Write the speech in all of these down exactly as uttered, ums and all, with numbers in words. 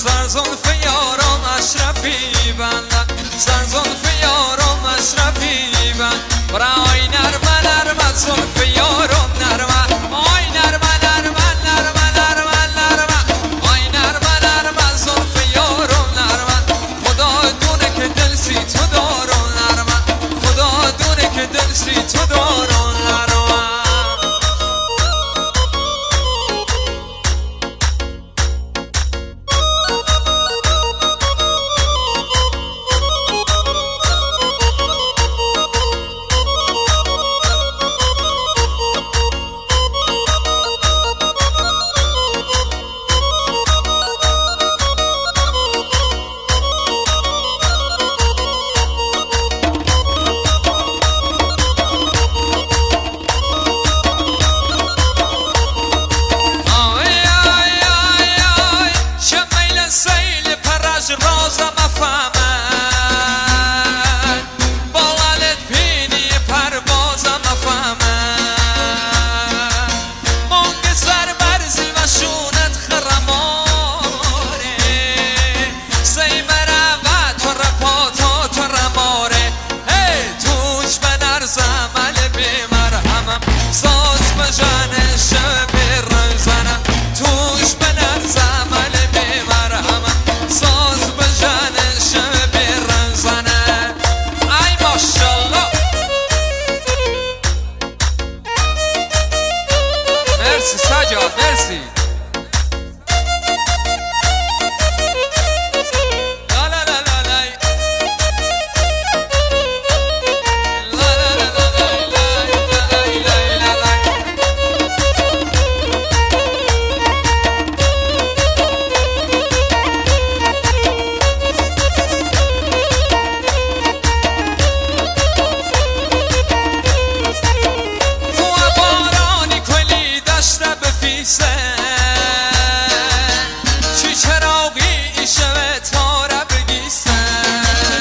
سرزلف یارم اشرفی بند سرزلف یارم اشرفی بند برای نرمه نرمه زلف یارم نرمه آی نرمه نرمه نرمه نرمه نرمه آی نرمه نرمه زلف یارم نرمه خدا دونه که دل سی تو دارم نرمه خدا دونه که دل سی تو دارم نرمه رازم افهمن با ولد پینی پروازم افهمن مانگ سر برزی و شونت خرماره سیمره و تو رپاتا تو رماره هی توش به نرزم علی بیمرهمم ساز بجنه شب رزنم توش به نرزم علی بیمرهمم ساز بجنه شب رزنه ای ماشالله مرسی سجاد مرسی چی چراغی شوه تاره بگیسن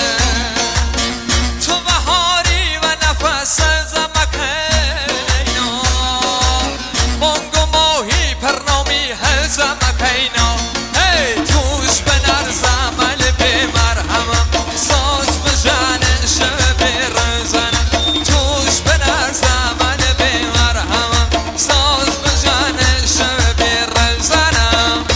تو بهاری و نفس زمکینا مانگو ماهی پرنامی هل زمکینا هی توش به نرزم علی بیمرهمم ساز بجنه شب رزنم توش به نرزم علی بیمرهمم ساز بجنه شب رزنم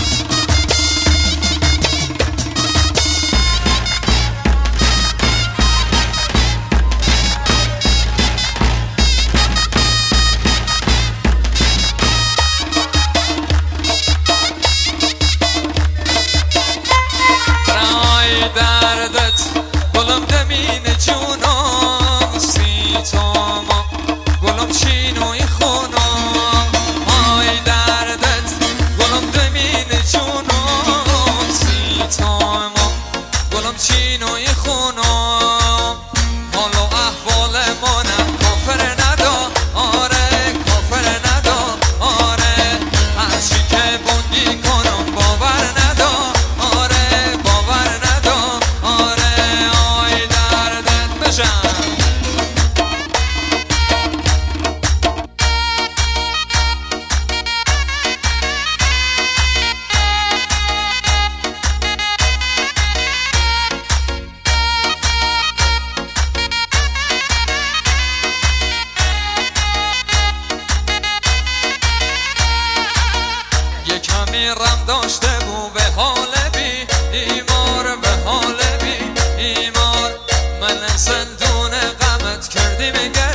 رای دردت گلم دمین جونم سیتاما گلم چینوی خونم آی دردت گلم دمین جونم سیتاما گلم چینوی خونم حال و احوال منم کافر ندا آره کافر ندا آره هرچی که بندی کنم باور ندا آره باور ندا آره آی دردت بشم یه کمی رم داشته بو به حال بی ایمار به حال بی ایمار من زندون غمت کردی میگه